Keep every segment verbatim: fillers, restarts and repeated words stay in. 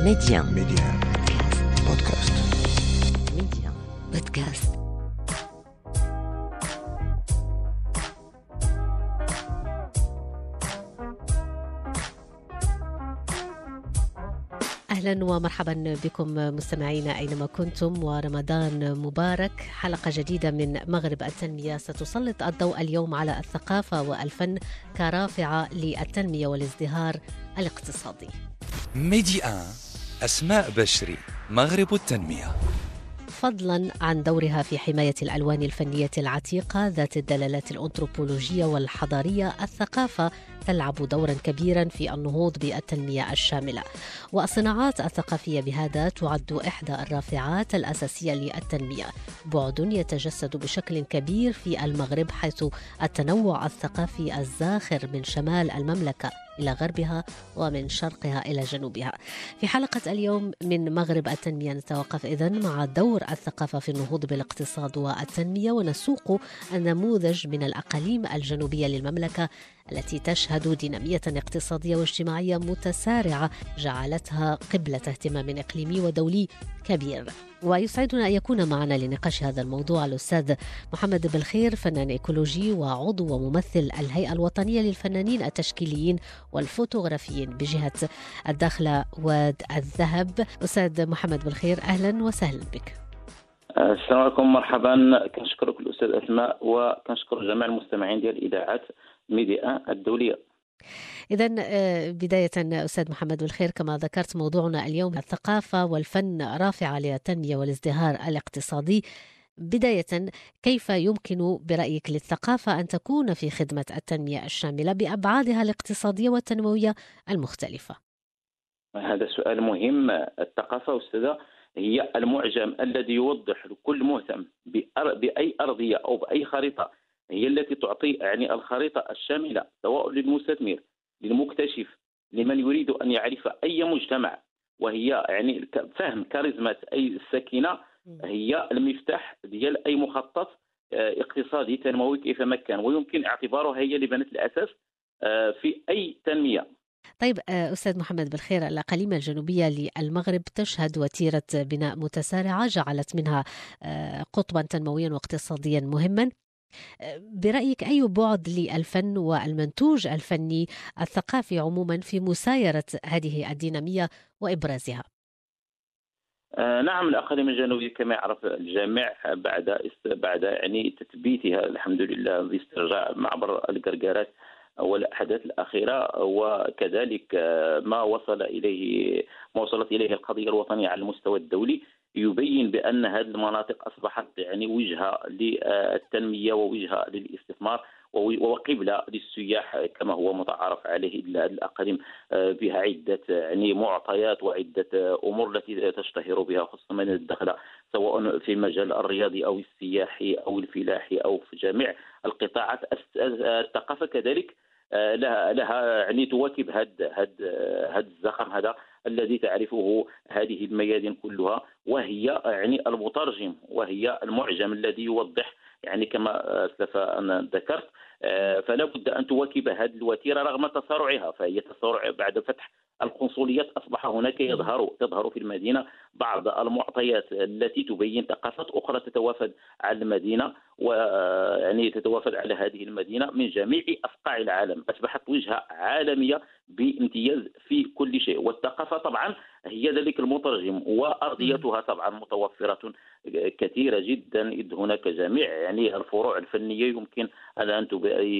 ميديان ميديان بودكاست. ميديان بودكاست. أهلا ومرحبا بكم مستمعينا أينما كنتم، ورمضان مبارك. حلقة جديدة من مغرب التنمية ستسلط الضوء اليوم على الثقافة والفن كرافعة للتنمية والازدهار الاقتصادي. ميديان أسماء بشري، مغرب التنمية. فضلا عن دورها في حماية الألوان الفنية العتيقة ذات الدلالات الأنثروبولوجية والحضارية، الثقافة تلعب دورا كبيرا في النهوض بالتنمية الشاملة، والصناعات الثقافية بهذا تعد إحدى الرافعات الأساسية للتنمية. بعد يتجسد بشكل كبير في المغرب، حيث التنوع الثقافي الزاخر من شمال المملكة إلى غربها ومن شرقها إلى جنوبها. في حلقة اليوم من مغرب التنمية نتوقف إذن مع دور الثقافة في النهوض بالاقتصاد والتنمية، ونسوق النموذج من الأقاليم الجنوبية للمملكة التي تشهد دينامية اقتصادية واجتماعية متسارعة جعلتها قبلة اهتمام إقليمي ودولي كبير. ويسعدنا أن يكون معنا لنقاش هذا الموضوع الأستاذ محمد بالخير، فنان إيكولوجي وعضو وممثل الهيئة الوطنية للفنانين التشكيليين والفوتوغرافيين بجهة الداخلة واد الذهب. أستاذ محمد بالخير، أهلا وسهلا بك. السلام عليكم، مرحبا. كنشكرك الأستاذ أسماء، وكنشكر جميع المستمعين ديال الإذاعات ميديان الدولية. إذن بداية أستاذ محمد بالخير، كما ذكرت موضوعنا اليوم الثقافة والفن رافعة للتنمية والازدهار الاقتصادي. بداية، كيف يمكن برأيك للثقافة أن تكون في خدمة التنمية الشاملة بأبعادها الاقتصادية والتنموية المختلفة؟ هذا سؤال مهم. الثقافة أستاذة هي المعجم الذي يوضح لكل مهتم بأي أرضية أو بأي خريطة، هي التي تعطي يعني الخريطة الشاملة سواء للمستثمر، للمكتشف، لمن يريد أن يعرف أي مجتمع، وهي يعني فهم كاريزما أي السكينة هي المفتاح ديال أي مخطط اقتصادي تنموي كيفما كان، ويمكن اعتبارها هي اللي بنت الأساس في أي تنمية. طيب أستاذ محمد بالخير، الأقاليم الجنوبية للمغرب تشهد وتيرة بناء متسارعة جعلت منها قطبا تنمويا واقتصاديا مهما. برأيك أي بعد للفن والمنتوج الفني الثقافي عموما في مسايرة هذه الدينامية وإبرازها؟ آه نعم، الأقاليم الجنوبية كما يعرف الجميع بعد بعد يعني تثبيتها الحمد لله باسترجاع معبر القرقارات والأحداث الأخيرة، وكذلك ما وصل إليه ما وصلت إليه القضية الوطنية على المستوى الدولي، يبين بأن هذه المناطق أصبحت يعني وجهة للتنمية ووجهة للاستثمار وقبلة للسياح كما هو متعارف عليه. الأقاليم بها عدة يعني معطيات وعدة أمور التي تشتهر بها، خصوصا من الدخل سواء في المجال الرياضي أو السياحي أو الفلاحي أو في جميع القطاعات. الثقافة كذلك لها لها يعني تواكب هذا هذا هذا الزخم هذا الذي تعرفه هذه الميادين كلها، وهي يعني المترجم وهي المعجم الذي يوضح يعني كما اسلف انا ذكرت. فلا بد ان تواكب هذه الوتيره رغم تسارعها، فهي تسارع بعد فتح القنصليات. اصبح هناك يظهر تظهر في المدينه بعض المعطيات التي تبين ثقافات اخرى تتوافد على المدينه، ويعني تتوافد على هذه المدينه من جميع اصقاع العالم. اصبحت وجهه عالميه بامتياز في كل شيء، والثقافه طبعا هي ذلك المترجم، وارضيتها طبعا متوفره كثيره جدا، اذ هناك جميع يعني الفروع الفنيه يمكن ان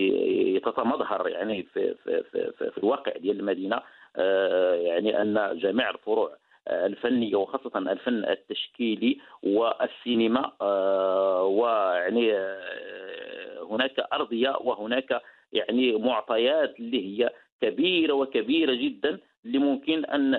تتمظهر يعني في في في, في, في الواقع ديال المدينه. يعني ان جميع الفروع الفنيه وخاصه الفن التشكيلي والسينما، ويعني هناك ارضيه وهناك يعني معطيات اللي هي كبيره وكبيره جدا اللي ممكن ان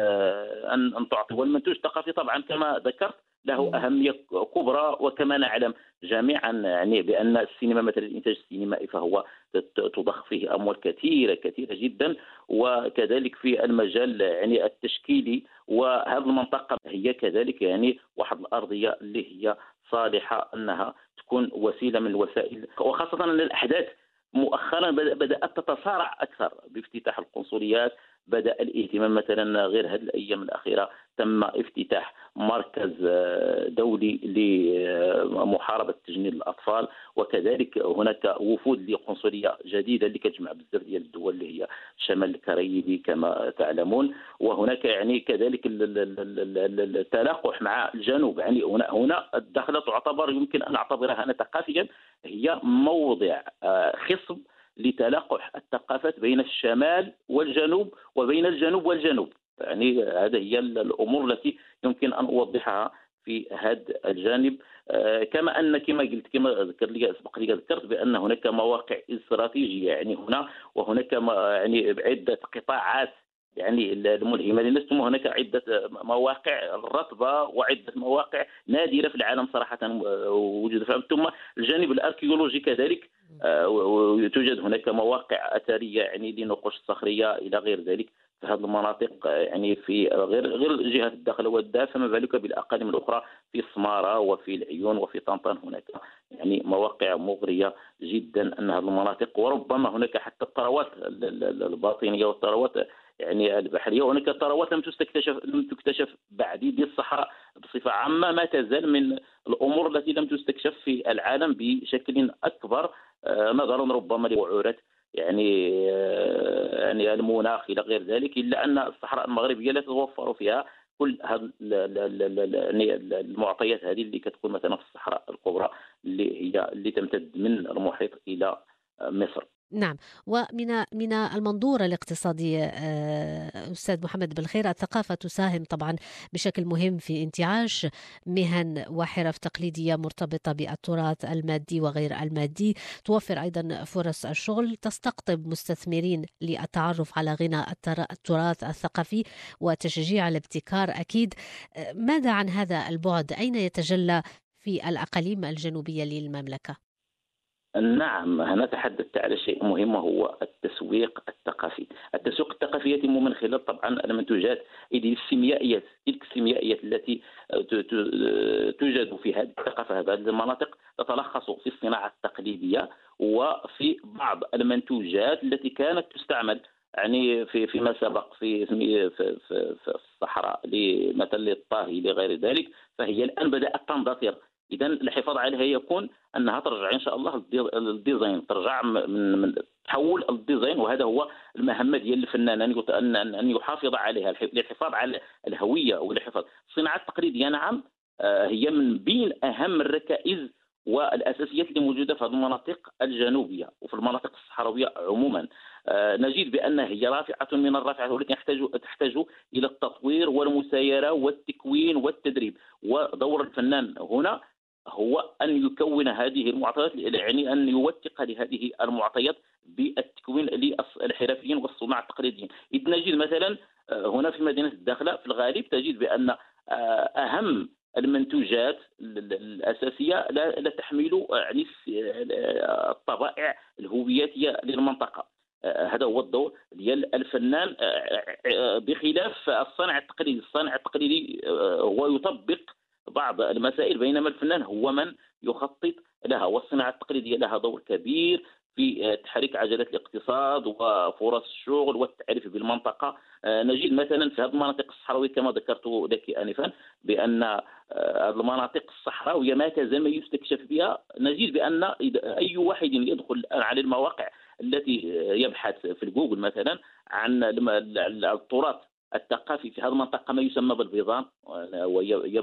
ان تعطي. والمنتوج الثقافي طبعا كما ذكرت له أهمية كبرى، وكما نعلم جميعا يعني بأن السينما مثلا الإنتاج السينمائي فهو تضخ فيه أموال كثيرة كثيرة جدا، وكذلك في المجال يعني التشكيلي. وهذه المنطقة هي كذلك يعني واحد الأرضية اللي هي صالحة أنها تكون وسيلة من الوسائل، وخاصة أن الأحداث مؤخرا بدأت تتصارع أكثر بافتتاح القنصليات، بدأ الاهتمام مثلا غير هذه الأيام الأخيرة تم افتتاح مركز دولي لمحاربة تجنيد الأطفال، وكذلك هناك وفود لقنصلية جديدة اللي كتجمع بزاف ديال الدول اللي هي الشمال الكاريبي كما تعلمون. وهناك يعني كذلك التلاقح مع الجنوب، يعني هنا هنا الدخلة تعتبر يمكن أن أعتبرها أنا ثقافيا هي موضع خصب لتلاقح الثقافات بين الشمال والجنوب وبين الجنوب والجنوب. يعني هذه هي الأمور التي يمكن أن أوضحها في هذا الجانب. كما أن كما قلت كما ذكر لي سبق لي ذكرت بأن هناك مواقع استراتيجية يعني هنا وهناك يعني عدة قطاعات يعني الملهمة للناس، ثم هناك عدة مواقع رطبة وعدة مواقع نادرة في العالم صراحة وجود، ثم الجانب الأركيولوجي كذلك توجد هناك مواقع أثرية يعني لنقوش الصخرية إلى غير ذلك في هذه المناطق، يعني في غير غير جهة الدخل والدافع، فما بالك بالأقاليم الأخرى في السمارة وفي العيون وفي طنطان. هناك يعني مواقع مغرية جدا أن هذه المناطق، وربما هناك حتى الثروات الباطنية والثروات يعني البحرية، وهناك ثروات لم تستكتشف لم تكتشف بعد بالصحراء بصفة عامة، ما تزال من الأمور التي لم تستكشف في العالم بشكل أكبر نظرا ربما لوعورات يعني يعني المناخ الى غير ذلك، الا ان الصحراء المغربيه لا تتوفر فيها كل هذه المعطيات هذه اللي كتكون مثلا في الصحراء الكبرى اللي هي اللي تمتد من المحيط الى مصر. نعم، ومن من المنظور الاقتصادي أستاذ محمد بالخير، الثقافة تساهم طبعا بشكل مهم في انتعاش مهن وحرف تقليدية مرتبطة بالتراث المادي وغير المادي، توفر أيضا فرص الشغل، تستقطب مستثمرين للتعرف على غنى التراث الثقافي وتشجيع الابتكار. أكيد، ماذا عن هذا البعد؟ أين يتجلى في الأقاليم الجنوبية للمملكة؟ نعم، أنا تحدثت على شيء مهم وهو التسويق الثقافي. التسويق الثقافي يتم من خلال طبعا المنتوجات السيميائية، تلك السيميائية التي توجد في هذه الثقافة هذه المناطق تتلخص في الصناعة التقليدية وفي بعض المنتوجات التي كانت تستعمل يعني في فيما سبق في في في, في الصحراء مثلا للطهي لغير ذلك، فهي الآن بدأت تندثر. إذا الحفاظ عليها يكون أنها ترجع إن شاء الله الديزاين، ترجع من, من تحول الديزاين، وهذا هو المهمة ديال الفنان أن أن يحافظ عليها للحفاظ على الهوية والحفاظ. الصناعة التقليدية نعم هي من بين أهم الركائز والأساسيات اللي موجودة في هذه المناطق الجنوبية وفي المناطق الصحراوية عموما. نجد بأنها هي رافعة من الرافعة، ولكن تحتاج تحتاج إلى التطوير والمسايرة والتكوين والتدريب. ودور الفنان هنا هو أن يكون هذه المعطيات، يعني أن يوثق لهذه المعطيات بالتكوين للحرفيين والصناع التقليديين. إذ نجد مثلا هنا في مدينة الداخلة في الغالب تجد بأن أهم المنتوجات الأساسية لا تحمل يعني الطبائع الهوياتية للمنطقة. هذا هو الدور ديال الفنان بخلاف الصانع التقليدي. الصانع التقليدي هو يطبق بعض المسائل، بينما الفنان هو من يخطط لها. والصناعة التقليدية لها دور كبير في تحريك عجلة الاقتصاد وفرص الشغل والتعريف بالمنطقة. نجد مثلا في هذه المناطق الصحراوية كما ذكرت لك آنفا بأن هذه المناطق الصحراوية ما تزال ما يستكشف بها. نجد بأن أي واحد يدخل على المواقع التي يبحث في الجوجل مثلا عن التراث الثقافي في هذه المنطقة ما يسمى بالبيضان، وهي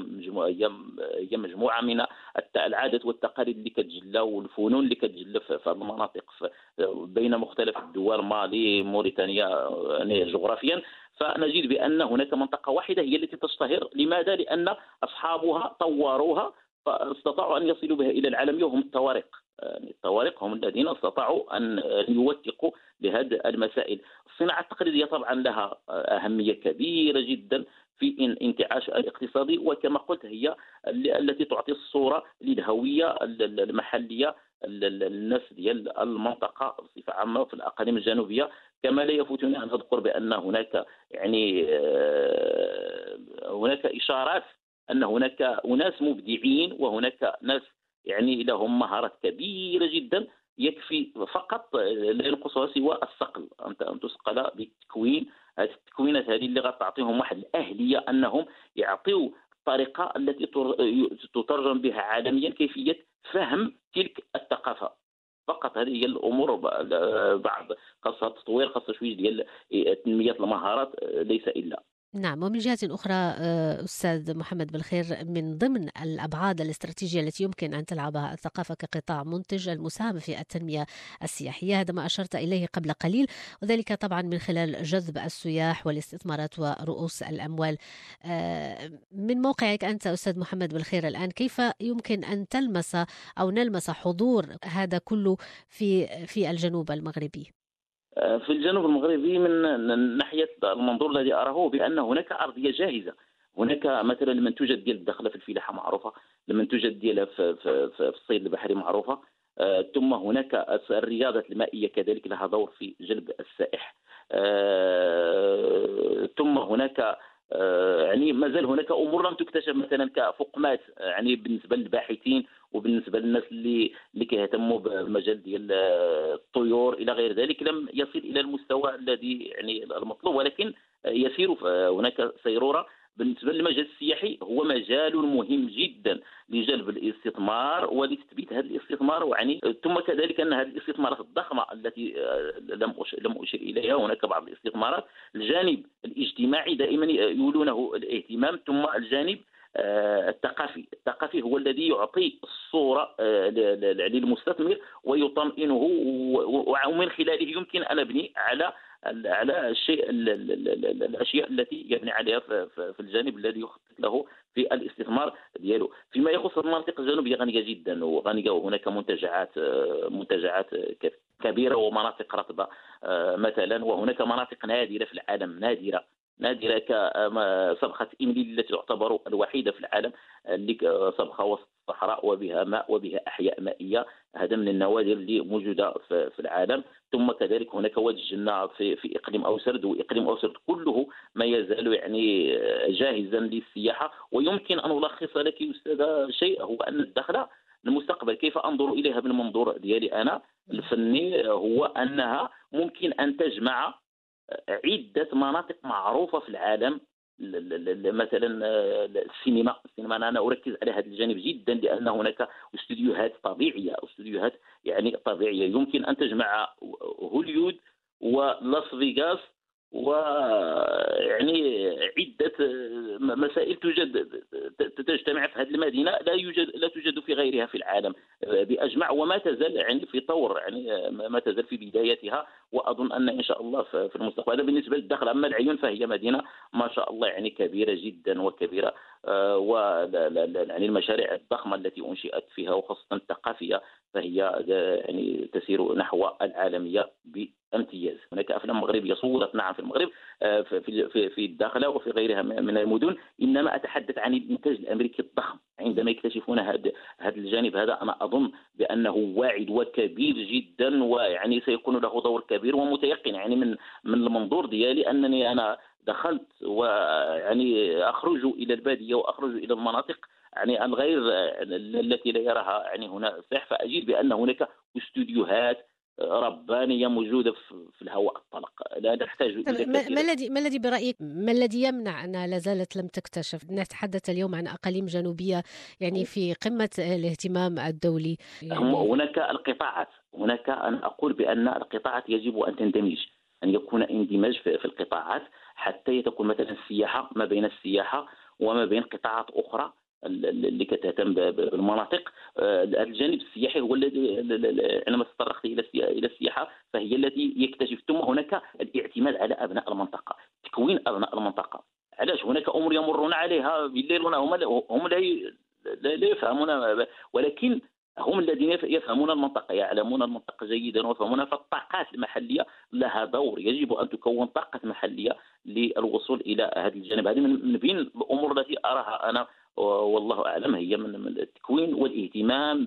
مجموعة من العادات والتقاليد اللي كتجلى والفنون اللي كتجلى في هذه المناطق بين مختلف الدول، مالي موريتانيا يعني جغرافيا. فنجد بأن هناك منطقة واحدة هي التي تشتهر. لماذا؟ لأن أصحابها طوروها فاستطاعوا أن يصلوا بها إلى العالمية، وهم الطوارق. الطوارق هم الذين استطاعوا أن يوثقوا لهذه المسائل. الصناعة التقليدية طبعا لها أهمية كبيرة جدا في انتعاش الاقتصادي، وكما قلت هي التي تعطي الصورة للهوية المحلية الناس ديال المنطقة بصفة عامة في الأقاليم الجنوبية. كما لا يفوتني أن أذكر بأن هناك يعني هناك إشارات أن هناك أناس مبدعين وهناك ناس يعني لهم مهارات كبيرة جدا، يكفي فقط لا ينقصها سوى الصقل، أن تثقل بالتكوين هذه التكوينات هذه اللي غتعطيهم واحد الأهلية أنهم يعطيوا الطريقة التي تترجم بها عالميا كيفية فهم تلك الثقافة. فقط هذه هي الامور، بعض خاصه التطوير، خاصه شويه ديال تنميه المهارات، ليس الا. نعم. ومن جهة أخرى أستاذ محمد بالخير، من ضمن الأبعاد الاستراتيجية التي يمكن أن تلعبها الثقافة كقطاع منتج المساهمة في التنمية السياحية، هذا ما أشرت إليه قبل قليل، وذلك طبعا من خلال جذب السياح والاستثمارات ورؤوس الأموال. من موقعك أنت أستاذ محمد بالخير الآن، كيف يمكن أن تلمس أو نلمس حضور هذا كله في في الجنوب المغربي؟ في الجنوب المغربي من ناحية المنظور الذي أراه بأن هناك أرضية جاهزة. هناك مثلا المنتوجات ديال الدخلة في الفلاحة معروفة، المنتوجات ديالها في, في, في الصيد البحري معروفة، آه، ثم هناك الرياضة المائية كذلك لها دور في جلب السائح، آه، ثم هناك يعني ما زال هناك امور لم تكتشف مثلا كفقمات، يعني بالنسبه للباحثين وبالنسبه للناس اللي اللي كيهتموا بالمجال ديال الطيور الى غير ذلك، لم يصل الى المستوى الذي يعني المطلوب، ولكن يسير هناك سيروره. بالنسبه للمجال السياحي هو مجال مهم جدا لجلب الاستثمار ولتثبيت هذا الاستثمار، ويعني ثم كذلك ان هذه الاستثمارات الضخمه التي لم لم اشير اليها، هناك بعض الاستثمارات الجانب الاجتماعي دائما يولونه الاهتمام، ثم الجانب الثقافي. الثقافي هو الذي يعطي الصوره للمستثمر ويطمئنه، ومن خلاله يمكن ان ابني على على الشيء الاشياء التي يبني عليها في الجانب الذي يخطط له في الاستثمار ديالو. فيما يخص المناطق الجنوبيه غنيه جدا وغنيه، وهناك منتجعات منتجعات كبيره ومناطق رطبه مثلا، وهناك مناطق نادره في العالم، نادره نادره كصبخه إمليل التي تعتبر الوحيده في العالم، اللي صبخه وسط الصحراء وبها ماء وبها احياء مائيه، هذا من النوادر اللي موجوده في العالم. ثم كذلك هناك وادي الجنه في في اقليم اوسرد، واقليم اوسرد كله ما يزال يعني جاهزا للسياحه. ويمكن ان الخص لك استاذ شيء، هو ان الدخله المستقبل كيف انظر اليها بالمنظور ديالي انا الفني، هو انها ممكن ان تجمع عده مناطق معروفه في العالم، مثلا السينما السينما انا اركز على هذا الجانب جدا، لان هناك استوديوهات طبيعيه استوديوهات يعني طبيعيه يمكن ان تجمع هوليود ولاس فيغاس، ويعني عده مسائل توجد تجتمع في هذه المدينه لا يوجد لا توجد في غيرها في العالم باجمع، وما تزال يعني في طور، يعني ما تزال في بدايتها، واظن ان ان شاء الله في المستقبل. هذا بالنسبه للدخل. اما العيون فهي مدينه ما شاء الله يعني كبيره جدا وكبيره، و يعني المشاريع الضخمه التي انشئت فيها وخاصه الثقافيه فهي يعني تسير نحو العالميه بامتياز. هناك افلام مغربيه صورت نعم في المغرب في في في الداخله وفي غيرها من المدن، انما اتحدث عن الانتاج الامريكي الضخم. عندما يكتشفون هذا هذا الجانب هذا، انا اظن بانه واعد وكبير جدا، ويعني سيكون له دور كبير ومتيقن. يعني من من المنظور ديالي انني انا دخلت ويعني اخرج الى الباديه واخرج الى المناطق يعني الغير التي لا يراها يعني هنا السياح، فاجد بان هناك استوديوهات ربانيه موجوده في الهواء الطلق، لا نحتاج الى ما ما الذي ما الذي برايك ما الذي يمنع انها لا زالت لم تكتشف؟ نتحدث اليوم عن اقاليم جنوبيه يعني في قمه الاهتمام الدولي. يعني هناك القطاعات، هناك انا اقول بان القطاعات يجب ان تندمج، ان يكون اندماج في القطاعات حتى تكون مثلا السياحه ما بين السياحه وما بين قطاعات اخرى اللي كتهتم بالمناطق. الجانب السياحي هو الذي عندما تطرقت الى الى السياحه فهي التي يكتشف. ثم هناك الاعتماد على ابناء المنطقه، تكوين ابناء المنطقه. علاش هناك امور يمرون عليها بالليل هم هم لا يفهمون، ولكن هم الذين يفهمون المنطقة، يعلمون المنطقة جيدا ويفهمونها. فالطاقات المحلية لها دور، يجب أن تكون طاقة محلية للوصول إلى هذا الجانب. هذه من بين الأمور التي أراها أنا والله أعلم هي من التكوين والاهتمام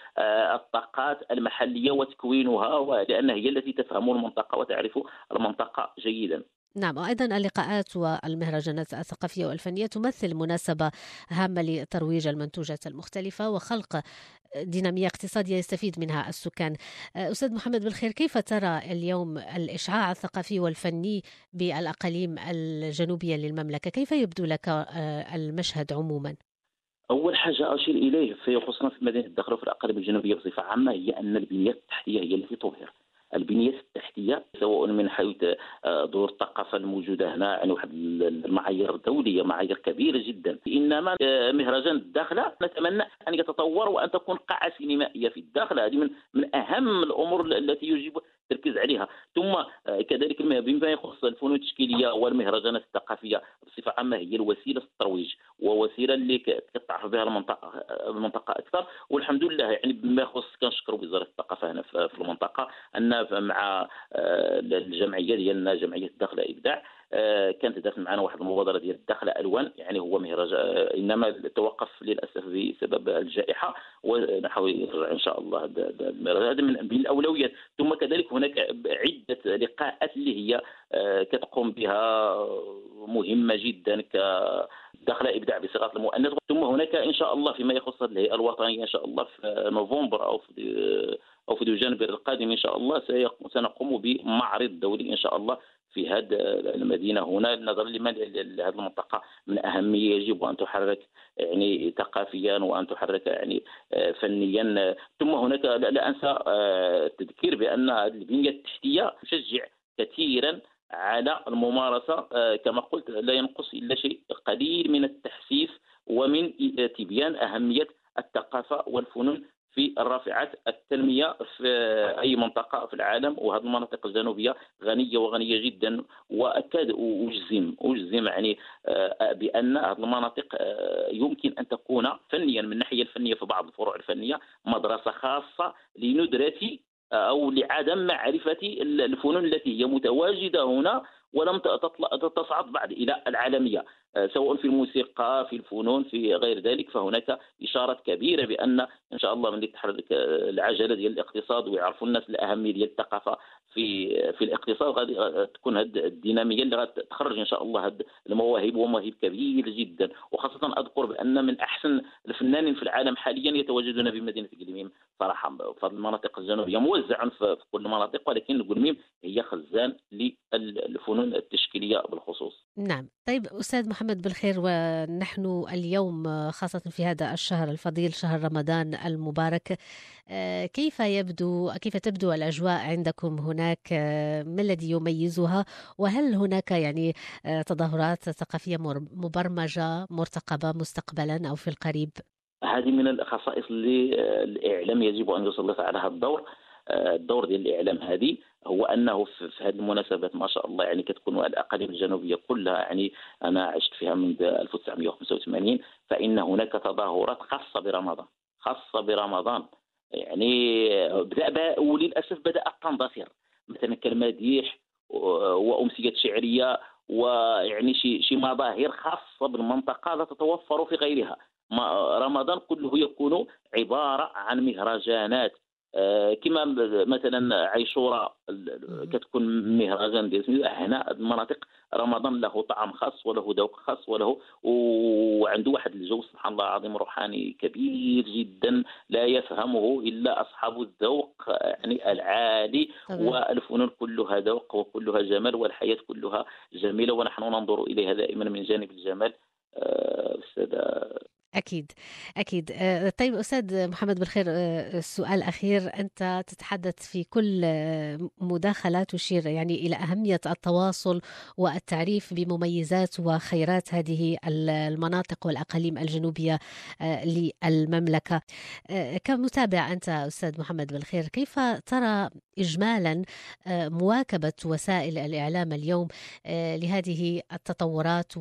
بالطاقات المحلية وتكوينها، لأن هي التي تفهم المنطقة وتعرف المنطقة جيدا. نعم، وأيضا اللقاءات والمهرجانات الثقافية والفنية تمثل مناسبة هامة لترويج المنتوجات المختلفة وخلق دينامية اقتصادية يستفيد منها السكان. أستاذ محمد بالخير، كيف ترى اليوم الإشعاع الثقافي والفني بالأقاليم الجنوبية للمملكة؟ كيف يبدو لك المشهد عموما؟ أول حاجة أشير إليه في خصوصا في مدينة الداخل وفي الأقاليم الجنوبية بصفة عامة هي أن البنية التحتية هي التي تظهر. البنية التحتية سواء من حيث دور الثقافة الموجودة هنا، يعني واحد المعايير دولية، معايير كبيرة جدا. إنما مهرجان الداخلة نتمنى أن يتطور وأن تكون قاعة سينمائية في الداخلة. هذه من من أهم الأمور التي يجب التركيز عليها. ثم كذلك بما يخص الفنون التشكيلية والمهرجانات الثقافية بصفة عامة هي الوسيلة الترويج ووسيلة اللي كتعرف بها المنطقة المنطقة أكثر. والحمد لله يعني بما يخص كنشكروا وزارة الثقافة هنا في المنطقة أن مع الجمعية ديالنا جمعية الداخلة إبداع كانت داخل معنا واحد المبادرة ديال الداخلة ألوان، يعني هو مهرجان انما توقف للاسف بسبب الجائحة، ونحاول يرجع ان شاء الله. هذا من الاولويات. ثم كذلك هناك عدة لقاءات اللي هي كتقوم بها مهمة جدا كداخلة إبداع بصيغة المؤنث. ثم هناك ان شاء الله فيما يخص الهيئة الوطنية ان شاء الله في نوفمبر او في أو في جانب القادم إن شاء الله سنقوم بمعرض دولي إن شاء الله في هذه المدينة هنا، نظرا لما هذه المنطقة من أهمية يجب أن تحرك يعني ثقافيا وأن تحرك يعني فنيا. ثم هناك لا أنسى التذكير بأن البنية التحتية تشجع كثيرا على الممارسة. كما قلت لا ينقص إلا شيء قليل من التحسيس ومن تبيان أهمية الثقافة والفنون في الرافعات التنمية في أي منطقة في العالم. وهذه المناطق الجنوبية غنية وغنية جدا، وأكاد أجزم أجزم يعني بأن هذه المناطق يمكن أن تكون فنيا من الناحية الفنية في بعض الفروع الفنية مدرسة خاصة لندرة أو لعدم معرفة الفنون التي هي متواجدة هنا ولم تصعد بعد إلى العالمية، سواء في الموسيقى في الفنون في غير ذلك. فهناك إشارات كبيرة بأن إن شاء الله من تحرك العجلة ديال الاقتصاد ويعرفوا الناس الأهمية ديال الثقافة في في الاقتصاد، غادي تكون هذه الدينامية اللي غتخرج إن شاء الله هذه المواهب ومواهب كبيرة جدا. وخاصة أذكر بأن من أحسن الفنانين في العالم حاليا يتواجدون بمدينة قلميم صراحة. في المناطق الجنوبية موزعا في كل المناطق، ولكن قلميم هي خزان للفنون التشكيلية بالخصوص. نعم. طيب أستاذ محمد بالخير، ونحن اليوم خاصة في هذا الشهر الفضيل شهر رمضان المبارك، كيف يبدو كيف تبدو الأجواء عندكم هناك؟ ما الذي يميزها؟ وهل هناك يعني تظاهرات ثقافية مبرمجة مرتقبة مستقبلا أو في القريب؟ هذه من الخصائص اللي الإعلام يجب أن يسلط على هذا الدور. الدور ديال الإعلام هذه هو أنه في هذه المناسبات ما شاء الله يعني كتكون الأقاليم الجنوبية كلها، يعني أنا عشت فيها من ألف وتسعمائة وخمسة وثمانين، فإن هناك تظاهرات خاصة برمضان خاصة برمضان يعني بدأ، وللأسف بدأت تندثر، مثلا كالمديح وأمسية شعرية ويعني شي شي مظاهر خاصة بالمنطقة لا تتوفر في غيرها. رمضان كله يكون عبارة عن مهرجانات، كما مثلا عاشوراء كتكون مهرجان ديال هنا. المناطق رمضان له طعم خاص وله ذوق خاص وله وعنده واحد الجو سبحان الله العظيم روحاني كبير جدا لا يفهمه الا اصحاب الذوق يعني العالي. والفنون كلها ذوق وكلها جمال والحياة كلها جميلة، ونحن ننظر اليها دائما من جانب الجمال. أستاذ أكيد أكيد. طيب أستاذ محمد بالخير، السؤال الأخير، أنت تتحدث في كل مداخلة تشير يعني إلى أهمية التواصل والتعريف بمميزات وخيرات هذه المناطق والأقاليم الجنوبية للمملكة. كمتابع أنت أستاذ محمد بالخير، كيف ترى إجمالا مواكبة وسائل الإعلام اليوم لهذه التطورات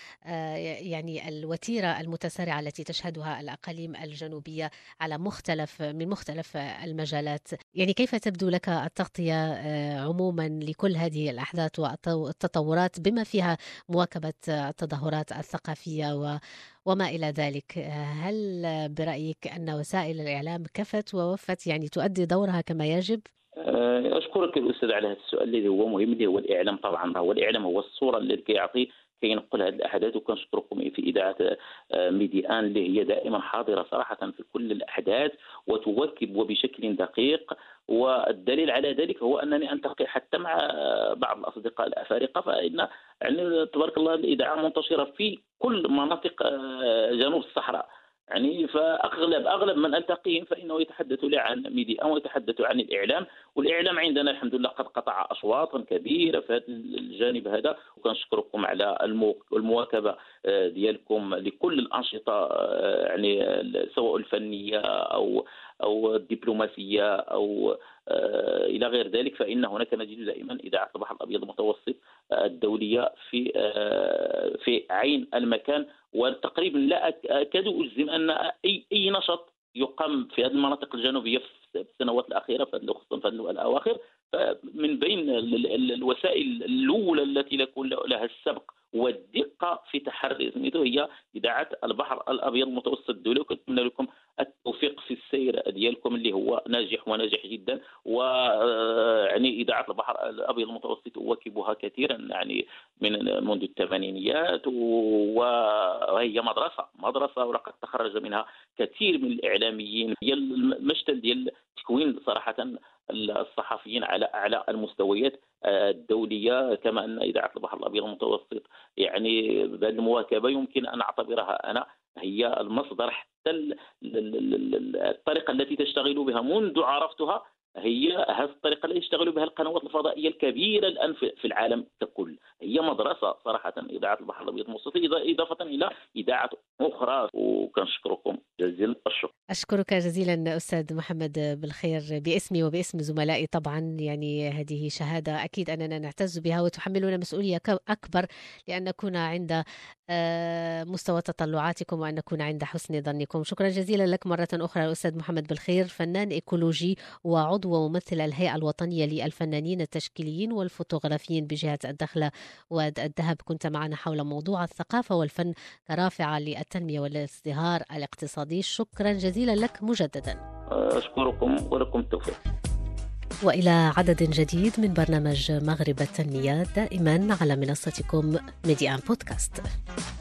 ويعني الوتيرة المتسارعة التي تشهدها الأقاليم الجنوبية على مختلف من مختلف المجالات؟ يعني كيف تبدو لك التغطية عموما لكل هذه الأحداث والتطورات بما فيها مواكبة التظاهرات الثقافية و وما إلى ذلك؟ هل برأيك أن وسائل الإعلام كفت ووفت يعني تؤدي دورها كما يجب؟ أشكرك الأستاذ على هذا السؤال الذي هو مهم، اللي هو الإعلام. طبعا هو الإعلام هو الصورة التي كيعطي كينقل هذه الأحداث. وكنشكركم في إذاعة ميديان اللي هي دائما حاضرة صراحة في كل الأحداث وتواكب وبشكل دقيق. والدليل على ذلك هو أنني ألتقي حتى مع بعض الأصدقاء الأفارقة، فإن يعني تبارك الله الإذاعة منتشرة في كل مناطق جنوب الصحراء. يعني فاغلب اغلب من التقيهم فانه يتحدث لي عن ميديا ويتحدث عن الاعلام، والاعلام عندنا الحمد لله قد قطع اشواطا كبيره في هذا الجانب هذا. وكنشكركم على المواكبه ديالكم لكل الانشطه، يعني سواء الفنيه او او الدبلوماسيه او الى غير ذلك. فان هناك نجد دائما اذاعه البحر الابيض المتوسط الدوليه في في عين المكان. وتقريبا لا اكاد اجزم ان اي اي نشاط يقام في هذه المناطق الجنوبيه في السنوات الاخيره، خصوصا في الاواخر، من بين الوسائل الاولى التي يكون لها السبق والدقه في تحري سميتو هي اذاعه البحر الابيض المتوسط الدولي. وكنتمنى لكم التوفيق في السير ديالكم اللي هو ناجح وناجح جدا. ويعني اذاعه البحر الابيض المتوسط اواكبها كثيرا يعني من منذ الثمانينيات، وهي مدرسه مدرسه ولقد تخرج منها كثير من الاعلاميين. هي المشتل ديال تكوين صراحه الصحفيين على اعلى المستويات الدوليه. كما ان اذاعه البحر الابيض المتوسط يعني بهذه المواكبه يمكن ان اعتبرها انا هي المصدر، حتى الطريقه التي تشتغل بها منذ عرفتها هي هذه الطريقه التي يشتغل بها القنوات الفضائيه الكبيره الان في العالم ككل. هي مدرسه صراحه اذاعه البحر الابيض المتوسط، اضافه الى اذاعات اخرى. وكنشكركم جزيل الشكر. اشكرك جزيلا استاذ محمد بالخير باسمي وباسم زملائي. طبعا يعني هذه شهاده اكيد اننا نعتز بها وتحملنا مسؤوليه اكبر لان نكون عند مستوى تطلعاتكم وان نكون عند حسن ظنكم. شكرا جزيلا لك مره اخرى الاستاذ محمد بالخير، فنان ايكولوجي وعضو وممثل الهيئه الوطنيه للفنانين التشكيليين والفوتوغرافيين بجهه الدخله والذهب. كنت معنا حول موضوع الثقافه والفن كرافعه للتنميه والازدهار الاقتصادي. شكرا جزيلا لك مجددا. أشكركم ولكم التوفيق. وإلى عدد جديد من برنامج مغرب التنمية دائما على منصتكم ميديان بودكاست.